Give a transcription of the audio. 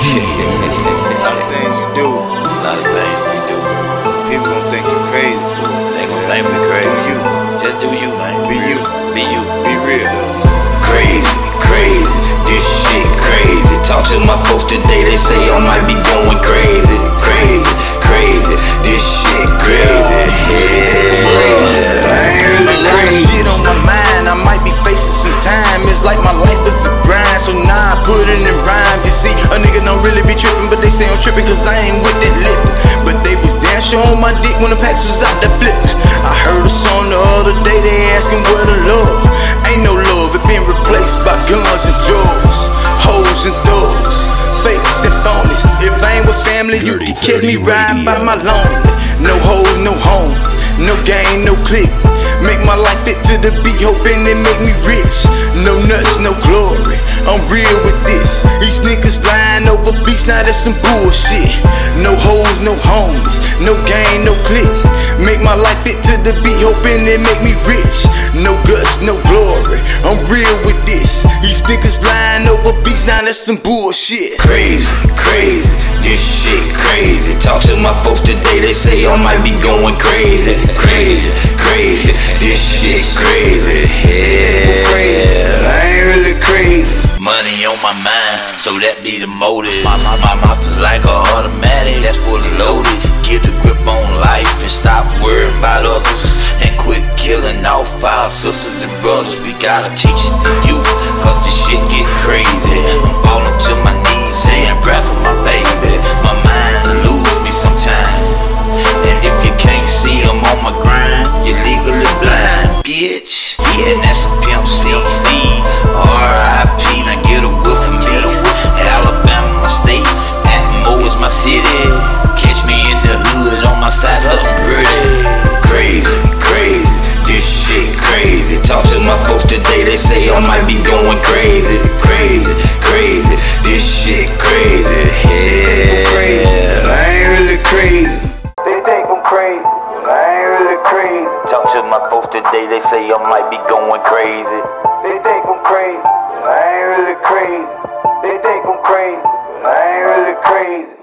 A lot of things you do. A lot of things we do. People gon' think you crazy for it. They gon' think we crazy. Do you. Just do you, man. Be you. Be you. Be real though. Crazy, crazy, this shit crazy. Talk to my folks today, they say I might be going crazy. Crazy, crazy, this shit crazy. Yeah, I ain't really crazy. Shit on my mind, I might be facing some time. It's like my life is a grind, so now I put it in rhyme. You see, a nigga don't really be tripping, but they say I'm tripping cause I ain't with that lifting. But they was damn sure on my dick when the packs was out there flipping. I heard a song the other day, they asking where the love. Ain't no love, it been replaced by guns and drugs, hoes and thugs, fakes and phonies. If I ain't with family, you can catch me riding by my lonely. No hoes, no homes, no game, no click. Make my life fit to the beat, hoping it make me rich. No nuts, no glory, I'm real with this. These niggas lying over beats, now that's some bullshit. No hoes, no homies, no game, no click. Make my life fit to the beat, hoping it make me rich. No guts, no glory, I'm real with this. These niggas lying over beats, now that's some bullshit. Crazy, crazy, this shit crazy. Talk to my folks today, they say I might be going crazy. Crazy, crazy, this shit crazy. Yeah, I ain't really crazy. Money on my mind, so that be the motive. My mouth is like a automatic, that's fully loaded. Get a grip on life and stop worrying about others. And quit killing off our sisters and brothers. We gotta teach the youth, cause this shit get crazy. I'm falling to my knees, saying prayer for my baby. My mind lose me sometimes, and if you can't see I'm on my grind, you're legally blind, bitch. Yeah, that's a Pimp C. R.I.P. Now get a whiff from me. Alabama, my state. Atmo is my city. Catch me in the hood on my side, something pretty. Crazy, crazy, this shit crazy. Talk to my folks today, they say I might be going crazy. Crazy, crazy, this shit crazy. Yeah, I ain't really crazy. They think I'm crazy, but I ain't really crazy. Talk to my folks today, they say I might be going crazy. They think I'm crazy, but I ain't really crazy. They think I'm crazy, but I ain't really crazy.